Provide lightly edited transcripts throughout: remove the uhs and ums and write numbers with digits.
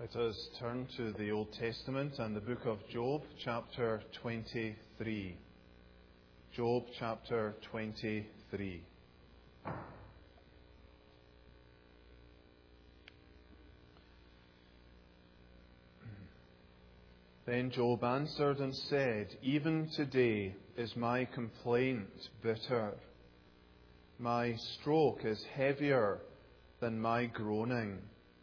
Let us turn to the Old Testament and the book of Job, chapter 23. Job, chapter 23. Then Job answered and said, "Even today is my complaint bitter. My stroke is heavier than my groaning.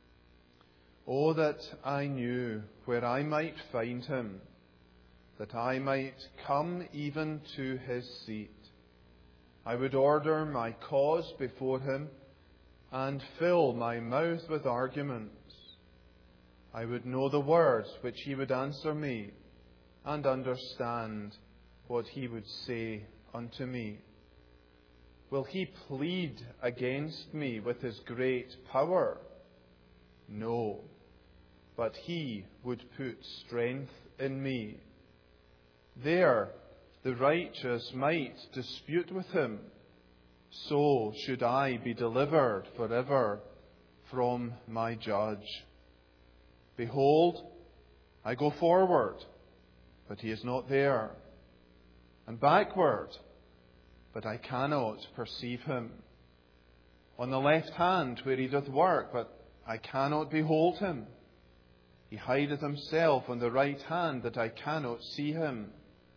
Oh, that I knew where I might find him, that I might come even to his seat. I would order my cause before him and fill my mouth with arguments. I would know the words which he would answer me and understand what he would say unto me. Will he plead against me with his great power? No, but he would put strength in me. There the righteous might dispute with him. So should I be delivered forever from my judge. Behold, I go forward, but he is not there, and backward, but I cannot perceive him. On the left hand where he doth work, but I cannot behold him. He hideth himself on the right hand, that I cannot see him.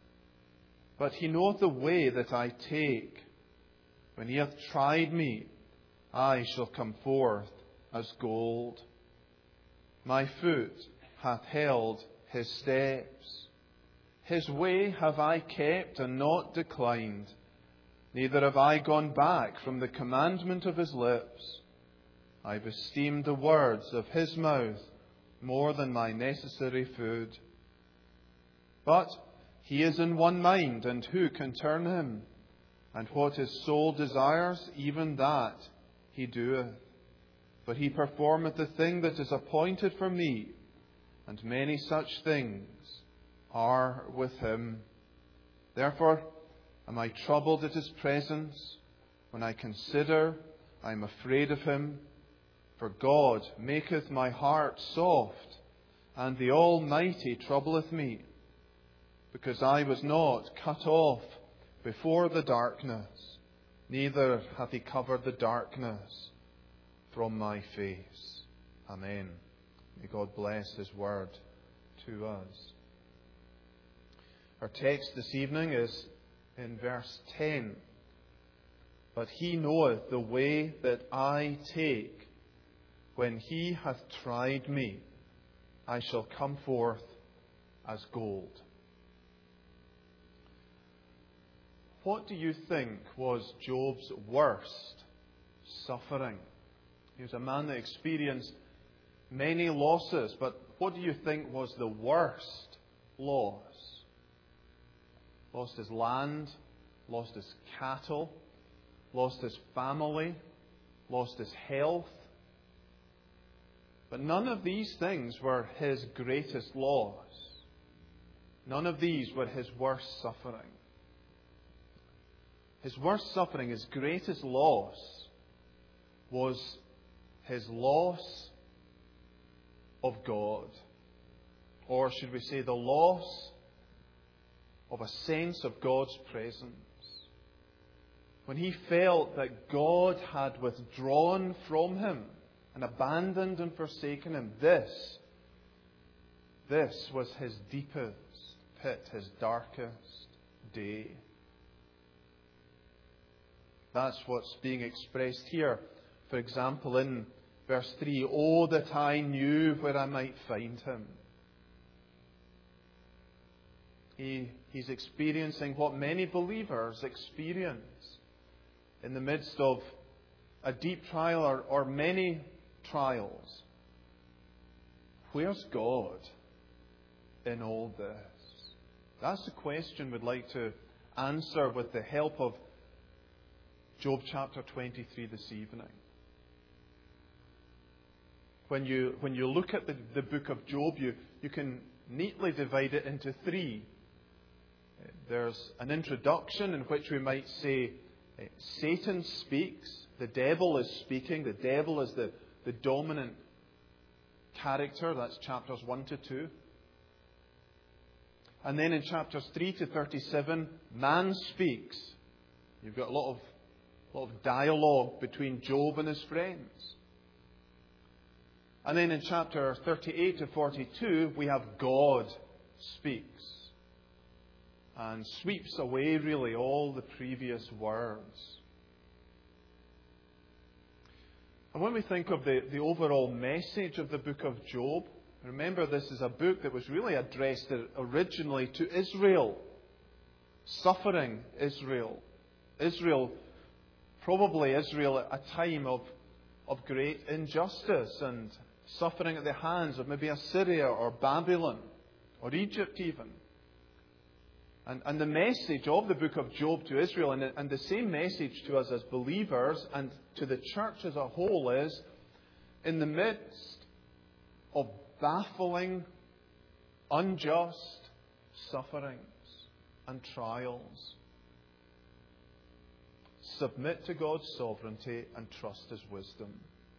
But he knoweth the way that I take. When he hath tried me, I shall come forth as gold. My foot hath held his steps. His way have I kept and not declined. Neither have I gone back from the commandment of his lips. I have esteemed the words of his mouth more than my necessary food. But he is in one mind, and who can turn him? And what his soul desires, even that he doeth. But he performeth the thing that is appointed for me, and many such things are with him. Therefore am I troubled at his presence. When I consider, I am afraid of him. For God maketh my heart soft, and the Almighty troubleth me, because I was not cut off before the darkness, neither hath he covered the darkness from my face." Amen. May God bless his word to us. Our text this evening is in verse 10. "But he knoweth the way that I take. When he hath tried me, I shall come forth as gold." What do you think was Job's worst suffering? He was a man that experienced many losses, but what do you think was the worst loss? Lost his land, lost his cattle, lost his family, lost his health. But none of these things were his greatest loss. None of these were his worst suffering. His worst suffering, his greatest loss, was his loss of God. Or should we say the loss of a sense of God's presence. When he felt that God had withdrawn from him and abandoned and forsaken him, this was his deepest pit, his darkest day. That's what's being expressed here. For example, in verse 3, "Oh, that I knew where I might find him." He's experiencing what many believers experience in the midst of a deep trial or many trials. Where's God in all this? That's the question we'd like to answer with the help of Job chapter 23 this evening. When you look at the book of Job, you can neatly divide it into three. There's an introduction in which we might say Satan speaks, the devil is speaking, the devil is the dominant character. That's chapters 1 to 2. And then in chapters 3 to 37, man speaks. You've got a lot of dialogue between Job and his friends. And then in chapter 38 to 42, we have God speaks. And sweeps away really all the previous words. And when we think of the overall message of the book of Job, remember this is a book that was really addressed originally to Israel. Suffering Israel. Probably Israel at a time of great injustice and suffering at the hands of maybe Assyria or Babylon or Egypt even. And the message of the book of Job to Israel, and the same message to us as believers and to the church as a whole, is in the midst of baffling, unjust sufferings and trials, submit to God's sovereignty and trust His wisdom.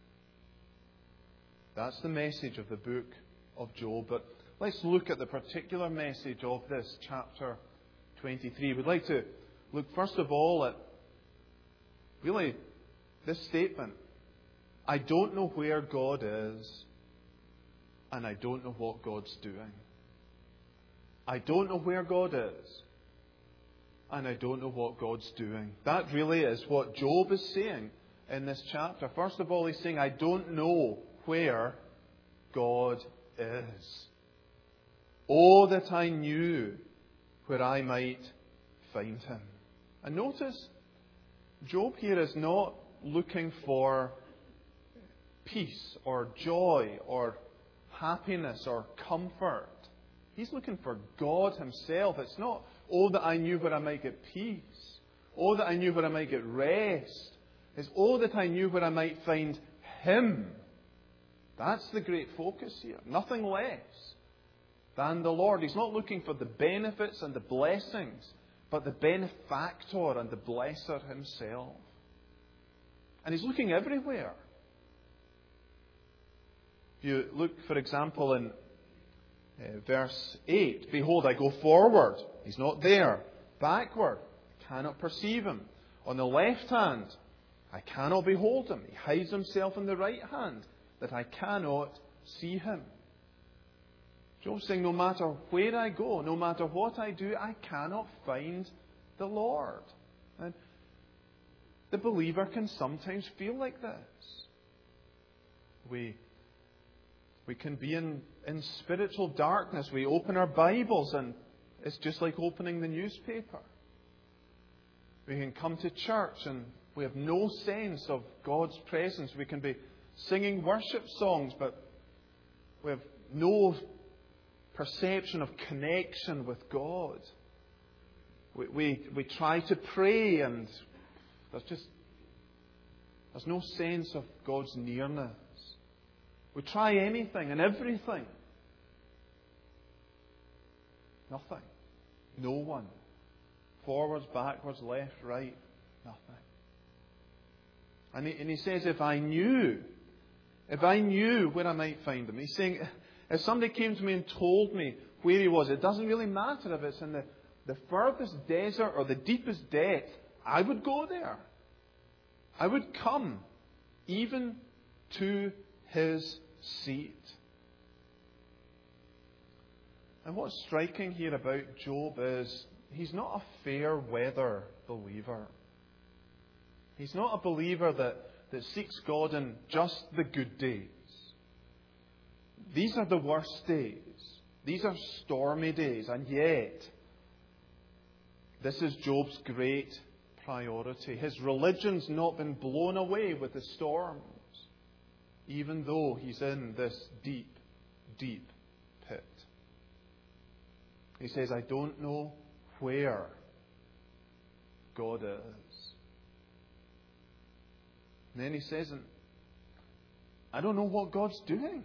That's the message of the book of Job. But let's look at the particular message of this chapter 23. We'd like to look first of all at really this statement. I don't know where God is, and I don't know what God's doing. I don't know where God is, and I don't know what God's doing. That really is what Job is saying in this chapter. First of all, he's saying, I don't know where God is. Oh, that I knew where I might find Him. And notice, Job here is not looking for peace or joy or happiness or comfort. He's looking for God Himself. It's not, oh, that I knew where I might get peace. Oh, that I knew where I might get rest. It's, oh, that I knew where I might find Him. That's the great focus here. Nothing less than the Lord. He's not looking for the benefits and the blessings, but the benefactor and the blesser Himself. And He's looking everywhere. If you look, for example, in verse 8, behold, I go forward. He's not there. Backward, cannot perceive Him. On the left hand, I cannot behold Him. He hides Himself on the right hand, that I cannot see Him. Job's saying, no matter where I go, no matter what I do, I cannot find the Lord. And the believer can sometimes feel like this. We can be in spiritual darkness. We open our Bibles and it's just like opening the newspaper. We can come to church and we have no sense of God's presence. We can be singing worship songs, but we have no perception of connection with God. We try to pray and there's no sense of God's nearness. We try anything and everything. Nothing. No one. Forwards, backwards, left, right. Nothing. And he says, if I knew where I might find Him. He's saying, if somebody came to me and told me where He was, it doesn't really matter if it's in the furthest desert or the deepest depth. I would go there. I would come even to His seat. And what's striking here about Job is he's not a fair weather believer. He's not a believer that seeks God in just the good days. These are the worst days. These are stormy days. And yet, this is Job's great priority. His religion's not been blown away with the storms, even though he's in this deep, deep pit. He says, I don't know where God is. And then he says, I don't know what God's doing.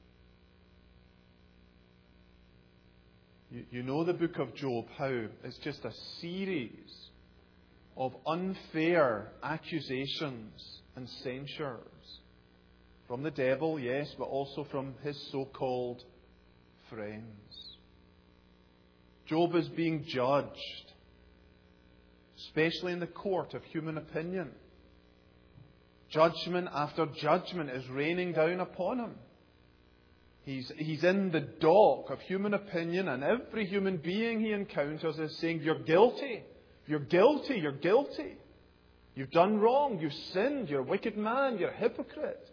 You know the book of Job, how it's just a series of unfair accusations and censures. From the devil, yes, but also from his so-called friends. Job is being judged, especially in the court of human opinion. Judgment after judgment is raining down upon him. He's in the dock of human opinion, and every human being he encounters is saying, "You're guilty. You're guilty. You're guilty. You've done wrong. You've sinned. You're a wicked man. You're a hypocrite."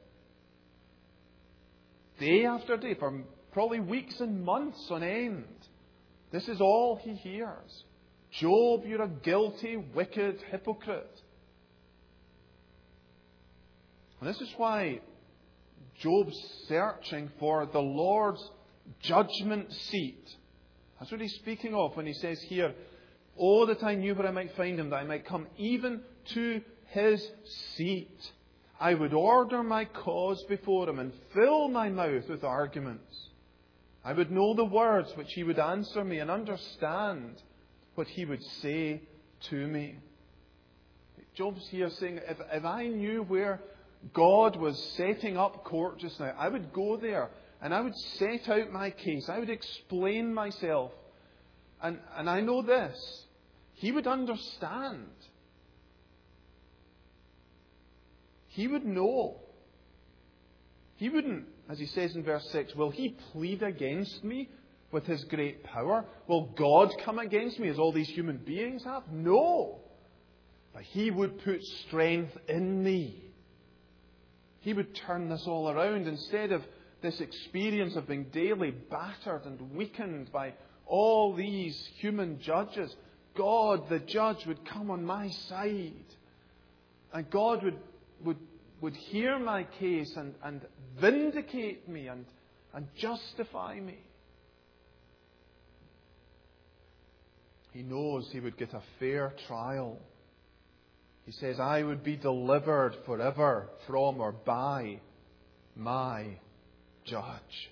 Day after day, for probably weeks and months on end, this is all he hears. "Job, you're a guilty, wicked hypocrite." And this is why Job's searching for the Lord's judgment seat. That's what he's speaking of when he says here, "Oh, that I knew where I might find him, that I might come even to his seat. I would order my cause before him and fill my mouth with arguments. I would know the words which he would answer me and understand what he would say to me." Job's here saying, if I knew where God was setting up court just now, I would go there and I would set out my case. I would explain myself. And I know this. He would understand. He would know. He wouldn't, as he says in verse 6, "Will he plead against me with his great power? Will God come against me as all these human beings have?" No. But he would put strength in me. He would turn this all around. Instead of this experience of being daily battered and weakened by all these human judges, God, the judge, would come on my side. And God would hear my case and vindicate me and justify me. He knows he would get a fair trial. He says, "I would be delivered forever from or by my judge."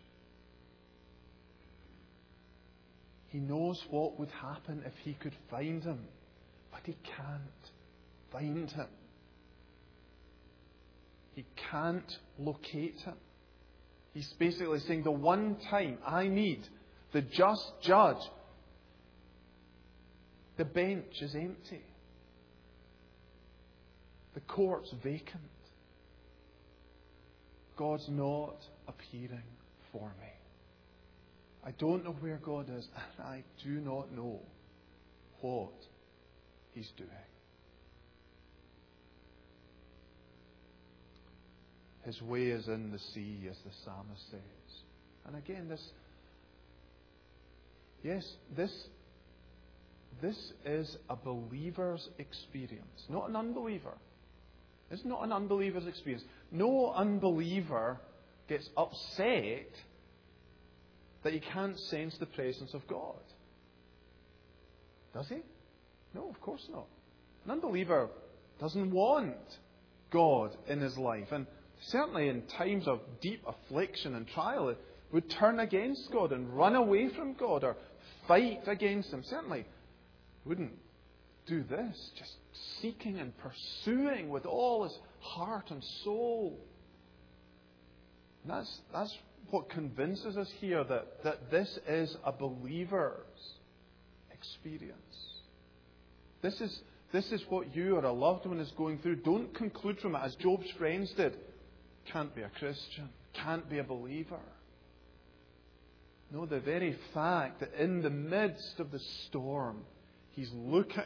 He knows what would happen if he could find him, but he can't find him. He can't locate him. He's basically saying, the one time I need the just judge, the bench is empty. The court's vacant. God's not appearing for me. I don't know where God is, and I do not know what He's doing. His way is in the sea, as the psalmist says. And again, this is a believer's experience, not an unbeliever. It's not an unbeliever's experience. No unbeliever gets upset that he can't sense the presence of God. Does he? No, of course not. An unbeliever doesn't want God in his life. And certainly in times of deep affliction and trial, it would turn against God and run away from God or fight against Him. Certainly wouldn't do this, just seeking and pursuing with all his heart and soul. And that's what convinces us here that this is a believer's experience. This is what you or a loved one is going through. Don't conclude from it, as Job's friends did, can't be a Christian, can't be a believer. No, the very fact that in the midst of the storm, he's looking,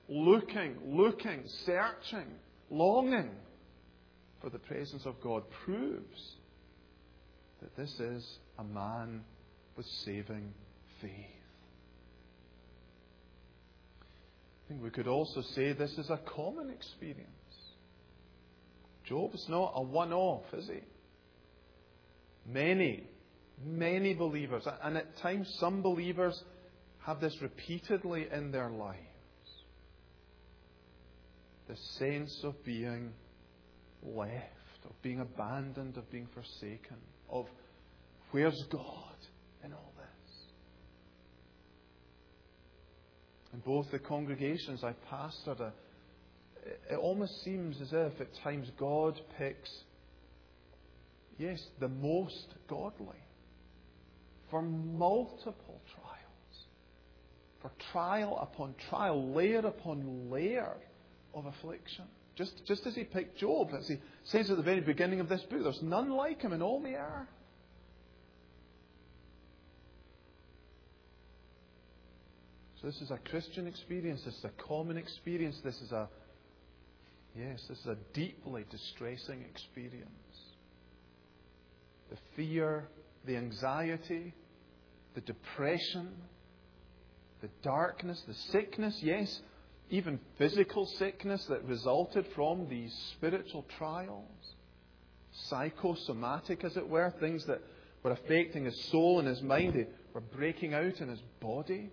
searching, longing for the presence of God proves that this is a man with saving faith. I think we could also say this is a common experience. Job is not a one-off, is he? Many believers, and at times some believers have this repeatedly in their lives. The sense of being left, of being abandoned, of being forsaken, of where's God in all this? In both the congregations I've pastored, it almost seems as if at times God picks, Yes, the most godly. For multiple trials. For trial upon trial, layer upon layer of affliction. Just as he picked Job, as he says at the very beginning of this book, there's none like him in all the earth. So this is a Christian experience, this is a common experience, this is a deeply distressing experience. The fear, the anxiety, the depression, the darkness, the sickness, yes, even physical sickness that resulted from these spiritual trials. Psychosomatic, as it were, things that were affecting his soul and his mind, they were breaking out in his body.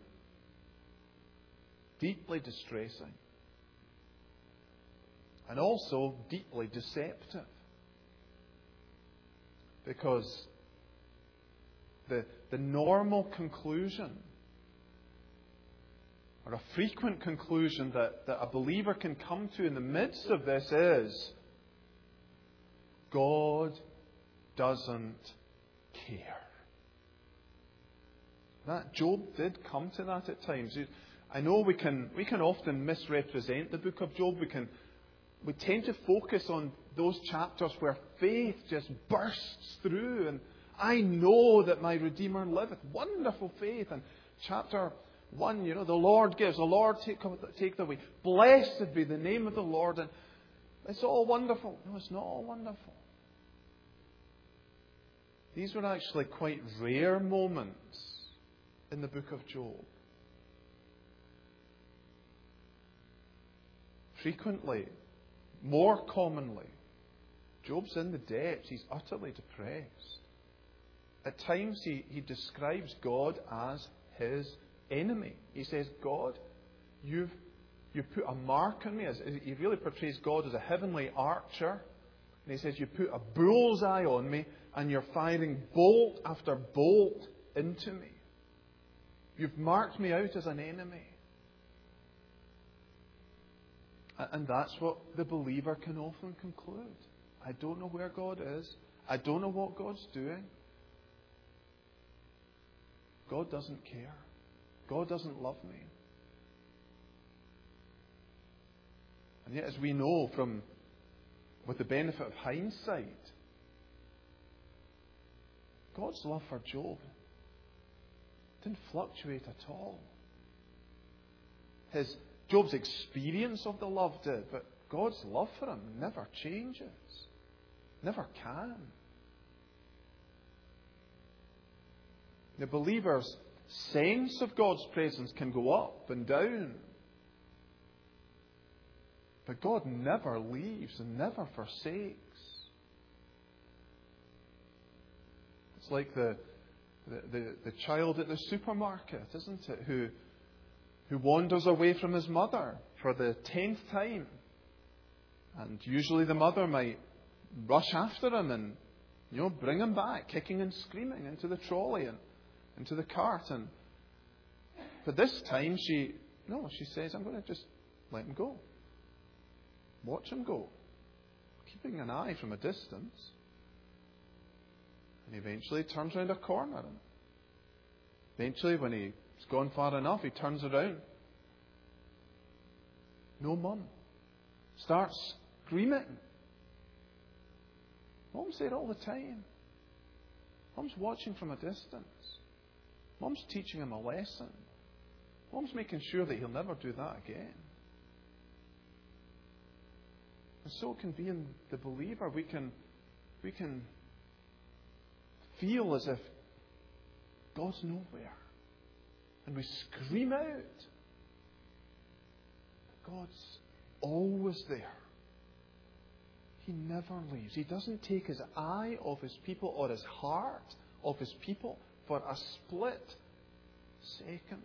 Deeply distressing. And also deeply deceptive. Because the normal conclusion, or a frequent conclusion that a believer can come to in the midst of this is, God doesn't care. That Job did come to that at times. I know we can often misrepresent the book of Job. We tend to focus on those chapters where faith just bursts through, and I know that my Redeemer liveth. Wonderful faith. And chapter 1, the Lord gives, the Lord take away. Blessed be the name of the Lord. And it's all wonderful. No, it's not all wonderful. These were actually quite rare moments in the book of Job. Frequently, more commonly, Job's in the depths. He's utterly depressed. At times he describes God as his enemy. He says, God, you've put a mark on me. He really portrays God as a heavenly archer. And he says, you put a bullseye on me and you're firing bolt after bolt into me. You've marked me out as an enemy. And that's what the believer can often conclude. I don't know where God is. I don't know what God's doing. God doesn't care. God doesn't love me. And yet, as we know with the benefit of hindsight, God's love for Job didn't fluctuate at all. Job's experience of the love did, but God's love for him never changes. Never can. The believer's sense of God's presence can go up and down. But God never leaves and never forsakes. It's like the child at the supermarket, isn't it? Who wanders away from his mother for the 10th time. And usually the mother might rush after him and bring him back, kicking and screaming into the trolley and into the cart. But this time she says, I'm going to just let him go. Watch him go. Keeping an eye from a distance. And eventually he turns around a corner. And eventually, when he's gone far enough, he turns around. No mum. Starts screaming. Mum's there all the time. Mum's watching from a distance. Mum's teaching him a lesson. Mum's making sure that he'll never do that again. And so it can be in the believer. We can feel as if God's nowhere. And we scream out. But God's always there. He never leaves. He doesn't take his eye off his people or his heart of his people for a split second.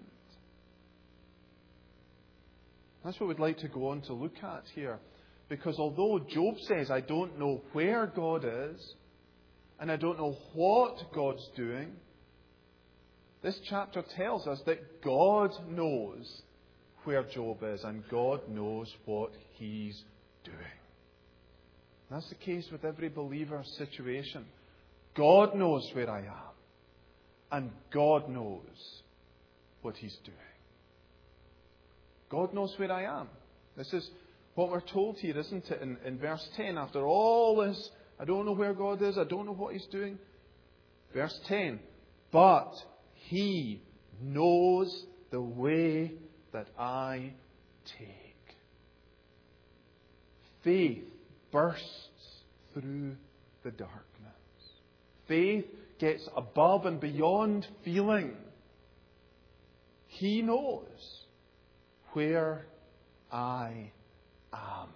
That's what we'd like to go on to look at here. Because although Job says, I don't know where God is, and I don't know what God's doing, this chapter tells us that God knows where Job is, and God knows what he's doing. That's the case with every believer's situation. God knows where I am. And God knows what He's doing. God knows where I am. This is what we're told here, isn't it? In verse 10, after all this, I don't know where God is, I don't know what He's doing. Verse 10, but He knows the way that I take. Faith bursts through the darkness. Faith gets above and beyond feeling. He knows where I am.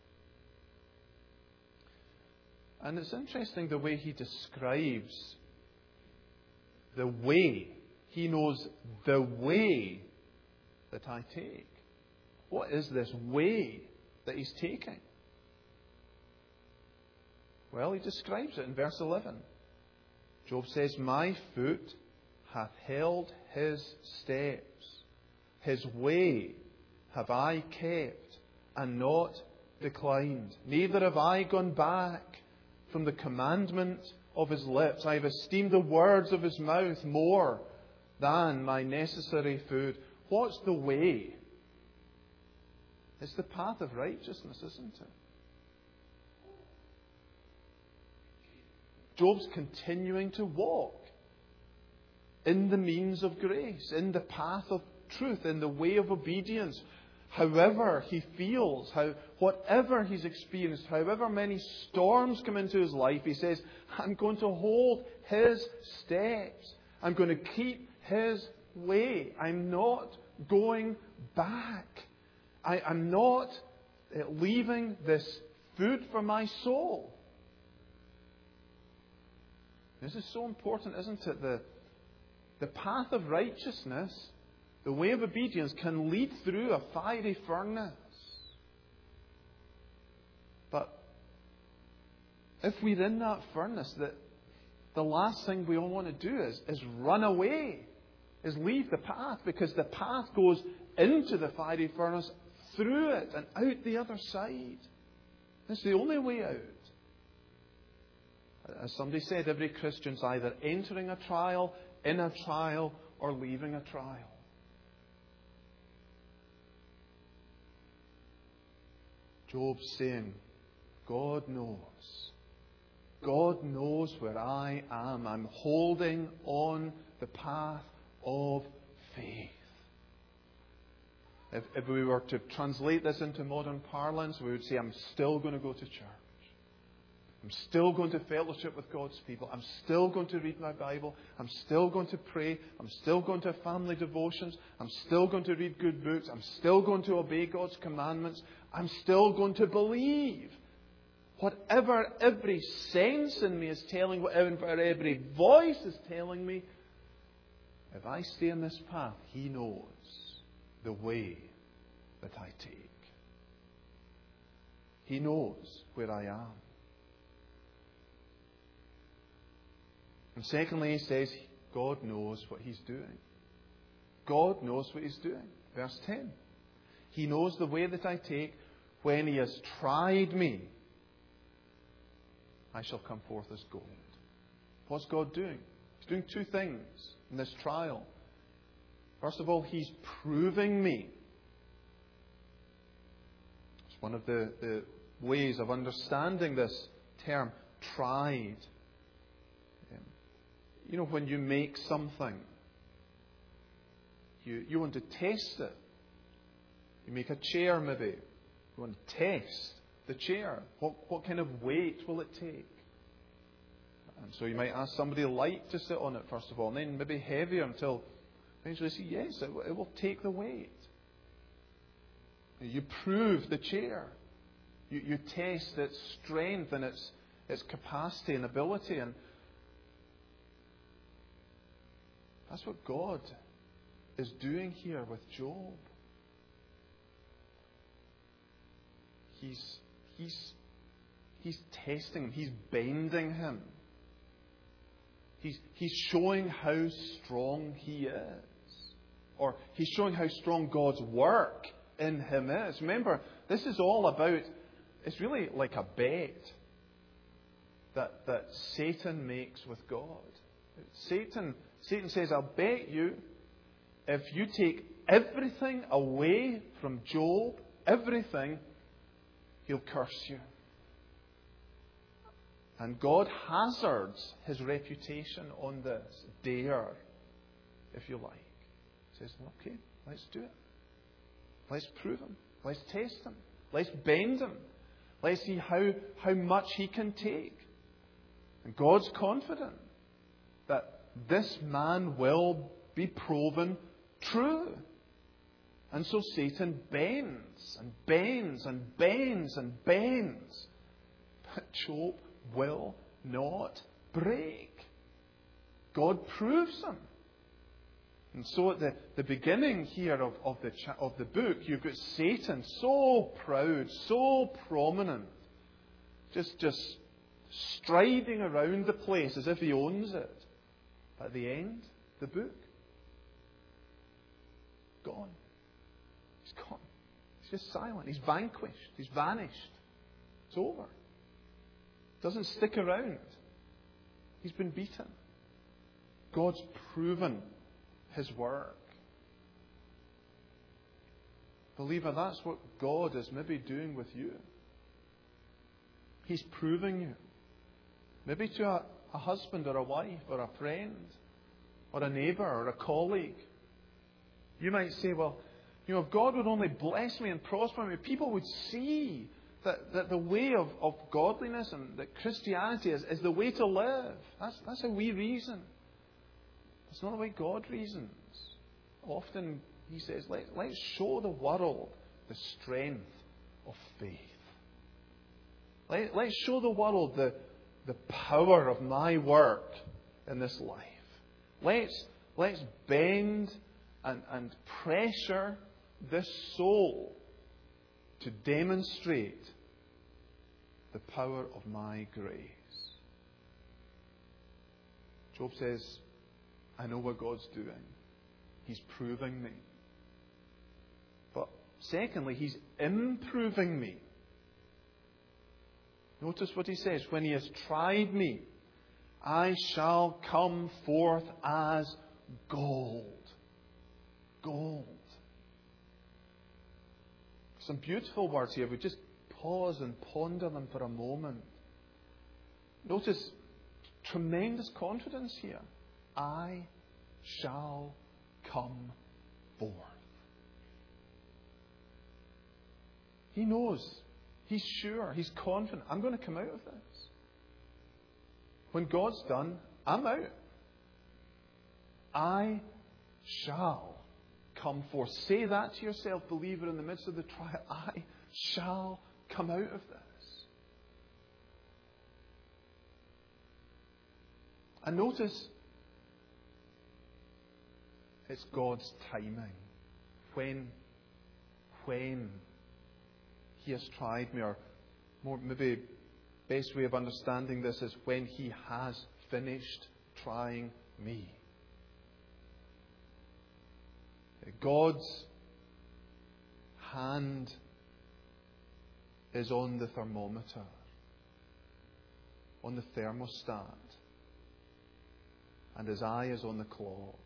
And it's interesting the way he describes the way. He knows the way that I take. What is this way that He's taking? Well, he describes it in verse 11. Job says, my foot hath held His steps. His way have I kept and not declined. Neither have I gone back from the commandment of His lips. I have esteemed the words of His mouth more than my necessary food. What's the way? It's the path of righteousness, isn't it? Job's continuing to walk in the means of grace, in the path of truth, in the way of obedience. However he feels, whatever he's experienced, however many storms come into his life, he says, I'm going to hold His steps. I'm going to keep His way. I'm not going back. I'm not leaving this food for my soul. This is so important, isn't it? The path of righteousness, the way of obedience, can lead through a fiery furnace. But if we're in that furnace, the last thing we all want to do is run away, is leave the path, because the path goes into the fiery furnace, through it, and out the other side. It's the only way out. As somebody said, every Christian's either entering a trial, in a trial, or leaving a trial. Job's saying, God knows. God knows where I am. I'm holding on the path of faith. If we were to translate this into modern parlance, we would say, I'm still going to go to church. I'm still going to fellowship with God's people. I'm still going to read my Bible. I'm still going to pray. I'm still going to have family devotions. I'm still going to read good books. I'm still going to obey God's commandments. I'm still going to believe. Whatever every sense in me is telling, whatever every voice is telling me, if I stay in this path, He knows the way that I take. He knows where I am. And secondly, he says, God knows what He's doing. God knows what He's doing. Verse 10. He knows the way that I take. When He has tried me, I shall come forth as gold. What's God doing? He's doing two things in this trial. First of all, He's proving me. It's one of the ways of understanding this term, tried. You know, when you make something, you want to test it. You make a chair, maybe. You want to test the chair. What kind of weight will it take? And so you might ask somebody light to sit on it, first of all, and then maybe heavier until eventually you say, yes, it will take the weight. You prove the chair. You test its strength and its capacity and ability. And that's what God is doing here with Job. He's testing him. He's bending him. He's showing how strong he is. Or He's showing how strong God's work in him is. Remember, this is all about, it's really like a bet. that Satan makes with God. Satan says, I'll bet you, if you take everything away from Job, everything, he'll curse you. And God hazards his reputation on this. Dare, if you like. He says, okay, let's do it. Let's prove him. Let's test him. Let's bend him. Let's see how much he can take. And God's confident that this man will be proven true. And so Satan bends and bends and bends and bends. But Job will not break. God proves him. And so at the beginning here of the book, you've got Satan so proud, so prominent, just striding around the place as if he owns it. At the end, the book, gone. He's gone. He's just silent. He's vanquished. He's vanished. It's over. Doesn't stick around. He's been beaten. God's proven his work. Believer, that's what God is maybe doing with you. He's proving you. Maybe to a husband or a wife or a friend or a neighbour or a colleague. You might say, well, if God would only bless me and prosper me, people would see that the way of godliness and that Christianity is the way to live. That's how we reason. It's not the way God reasons. Often he says, let's show the world the strength of faith. Let's show the world the power of my work in this life. Let's bend and pressure this soul to demonstrate the power of my grace. Job says, I know what God's doing. He's proving me. But secondly, He's improving me. Notice what he says. When He has tried me, I shall come forth as gold. Gold. Some beautiful words here. We just pause and ponder them for a moment. Notice tremendous confidence here. I shall come forth. He knows. He's sure. He's confident. I'm going to come out of this. When God's done, I'm out. I shall come forth. Say that to yourself, believer, in the midst of the trial. I shall come out of this. And notice, it's God's timing. When He has tried me, or more, maybe best way of understanding this is when He has finished trying me. God's hand is on the thermometer, on the thermostat, and His eye is on the clock.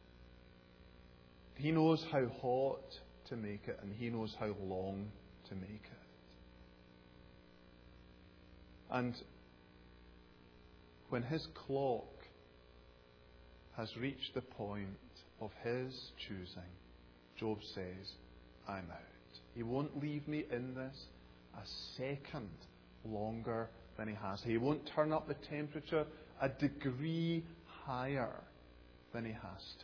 He knows how hot to make it, and He knows how long to make it. And when His clock has reached the point of His choosing, Job says, I'm out. He won't leave me in this a second longer than He has. He won't turn up the temperature a degree higher than He has to.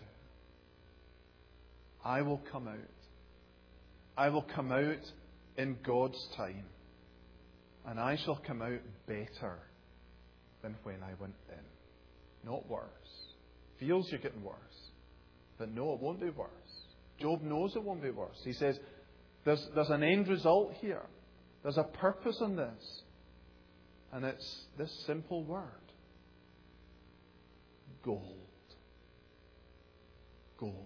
I will come out. I will come out in God's time. And I shall come out better than when I went in. Not worse. Feels you're getting worse. But no, it won't be worse. Job knows it won't be worse. He says, there's an end result here. There's a purpose in this. And it's this simple word. Gold. Gold.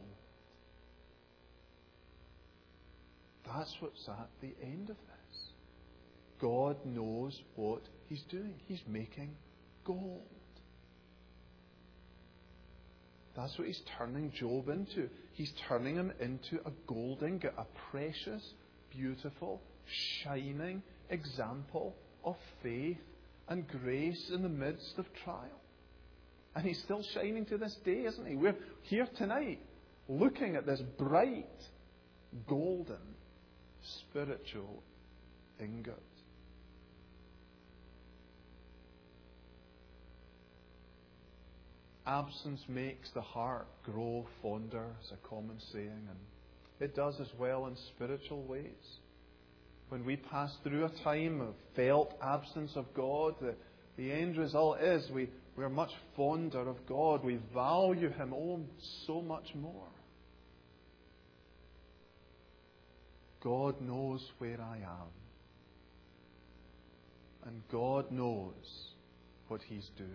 That's what's at the end of this. God knows what He's doing. He's making gold. That's what he's turning Job into. He's turning him into a gold ingot, a precious, beautiful, shining example of faith and grace in the midst of trial. And he's still shining to this day, isn't he? We're here tonight looking at this bright, golden, spiritual ingot. Absence makes the heart grow fonder, is a common saying, and it does as well in spiritual ways. When we pass through a time of felt absence of God, the end result is we're much fonder of God. We value Him so much more. God knows where I am. And God knows what He's doing.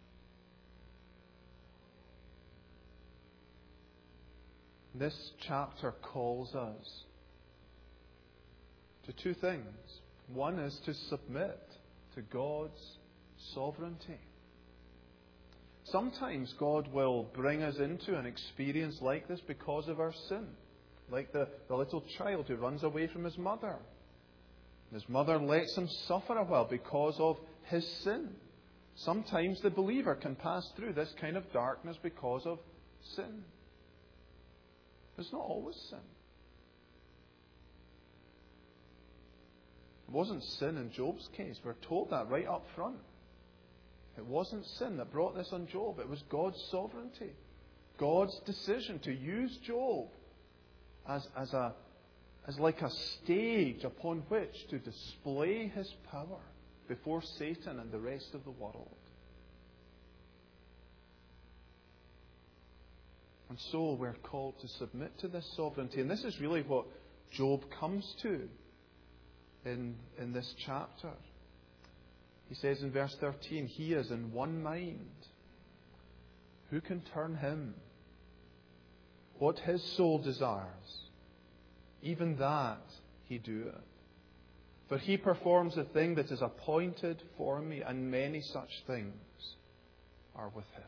This chapter calls us to two things. One is to submit to God's sovereignty. Sometimes God will bring us into an experience like this because of our sin. Like the little child who runs away from his mother. His mother lets him suffer a while because of his sin. Sometimes the believer can pass through this kind of darkness because of sin. It's not always sin. It wasn't sin in Job's case. We're told that right up front. It wasn't sin that brought this on Job. It was God's sovereignty. God's decision to use Job as like a stage upon which to display His power before Satan and the rest of the world. And so we're called to submit to this sovereignty. And this is really what Job comes to in this chapter. He says in verse 13, he is in one mind. Who can turn him? What his soul desires, even that he doeth. For he performs the thing that is appointed for me, and many such things are with him.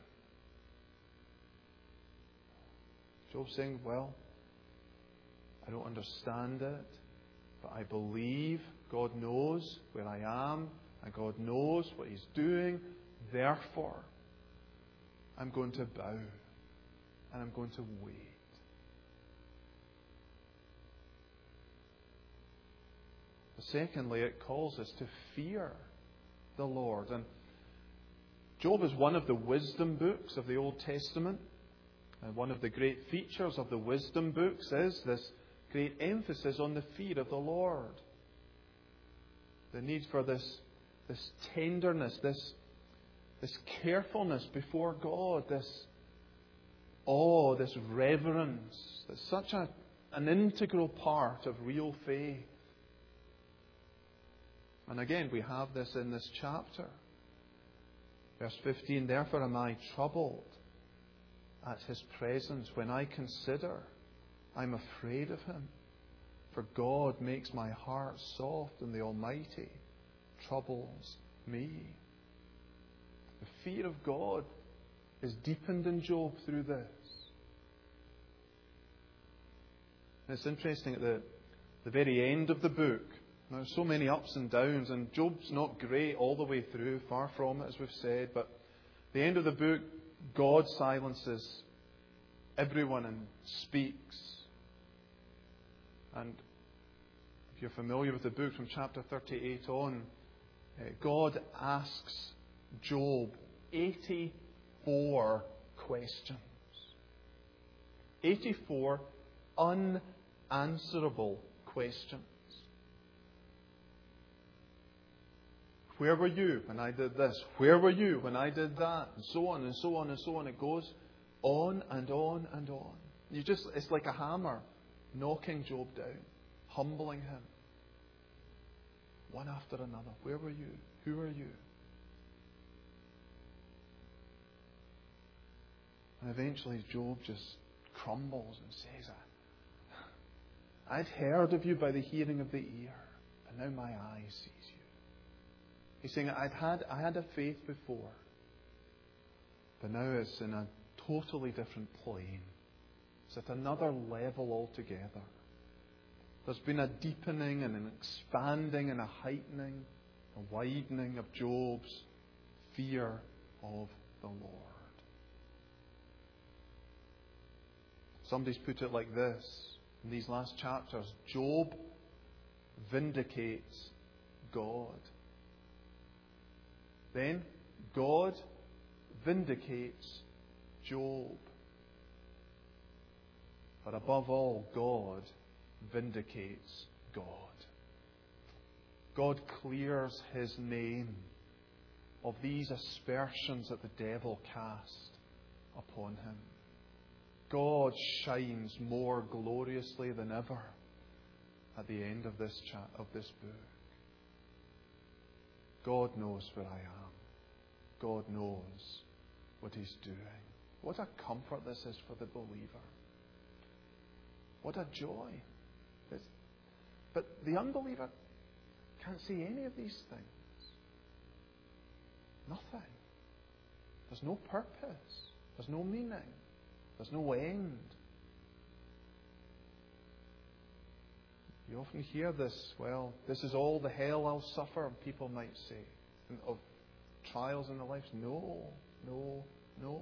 Job's saying, well, I don't understand it, but I believe God knows where I am, and God knows what He's doing. Therefore, I'm going to bow, and I'm going to wait. But secondly, it calls us to fear the Lord. And Job is one of the wisdom books of the Old Testament. And one of the great features of the wisdom books is this great emphasis on the fear of the Lord. The need for this tenderness, this carefulness before God, this awe, this reverence. That's such an integral part of real faith. And again, we have this in this chapter. Verse 15, therefore am I troubled at His presence. When I consider, I'm afraid of Him. For God makes my heart soft, and the Almighty troubles me. The fear of God is deepened in Job through this. And it's interesting at the very end of the book, there's so many ups and downs, and Job's not great all the way through, far from it, as we've said, but at the end of the book, God silences everyone and speaks. And if you're familiar with the book from chapter 38 on, God asks Job 84 questions. 84 unanswerable questions. Where were you when I did this? Where were you when I did that? And so on and so on and so on. It goes on and on and on. It's like a hammer knocking Job down, humbling him. One after another. Where were you? Who are you? And eventually Job just crumbles and says, I'd heard of you by the hearing of the ear, but now my eye sees you. He's saying, I had a faith before, But now it's in a totally different plane. It's at another level altogether. There's been a deepening and an expanding and a heightening, a widening of Job's fear of the Lord. Somebody's put it like this in these last chapters: Job vindicates God. Then God vindicates Job. But above all, God vindicates God. God clears His name of these aspersions that the devil cast upon Him. God shines more gloriously than ever at the end of this book. God knows where I am. God knows what He's doing. What a comfort this is for the believer. What a joy. But the unbeliever can't see any of these things. Nothing. There's no purpose. There's no meaning. There's no end. You often hear this, well, this is all the hell I'll suffer, people might say, of trials in their lives. No, no, no.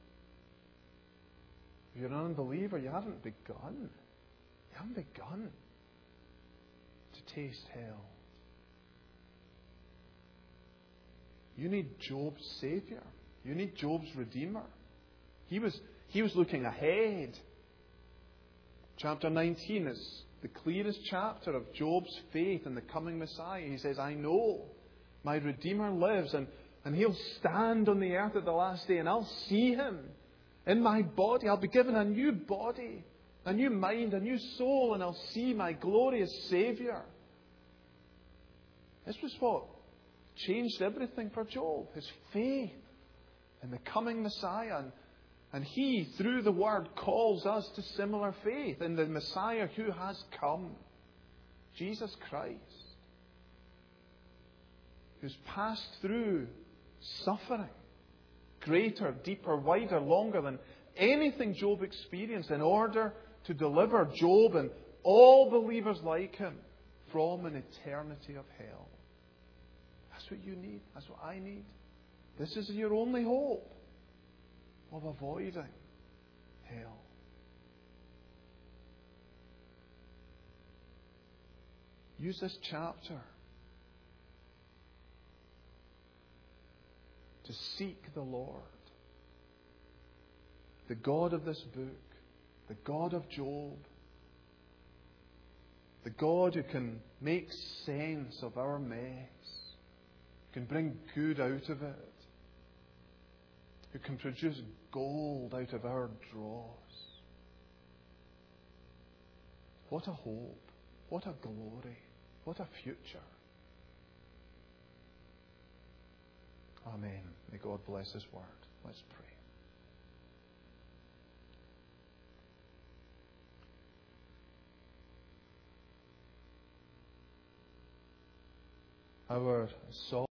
If you're an unbeliever, you haven't begun. You haven't begun to taste hell. You need Job's Saviour. You need Job's Redeemer. He was looking ahead. Chapter 19 is the clearest chapter of Job's faith in the coming Messiah. He says, I know my Redeemer lives, and He'll stand on the earth at the last day, and I'll see Him in my body. I'll be given a new body, a new mind, a new soul, and I'll see my glorious Saviour. This was what changed everything for Job, his faith in the coming Messiah. And He, through the Word, calls us to similar faith in the Messiah who has come, Jesus Christ, who's passed through suffering, greater, deeper, wider, longer than anything Job experienced, in order to deliver Job and all believers like him from an eternity of hell. That's what you need. That's what I need. This is your only hope of avoiding hell. Use this chapter to seek the Lord, the God of this book, the God of Job, the God who can make sense of our mess, can bring good out of it, who can produce gold out of our dross. What a hope, what a glory, what a future. Amen. May God bless His word. Let's pray. Our song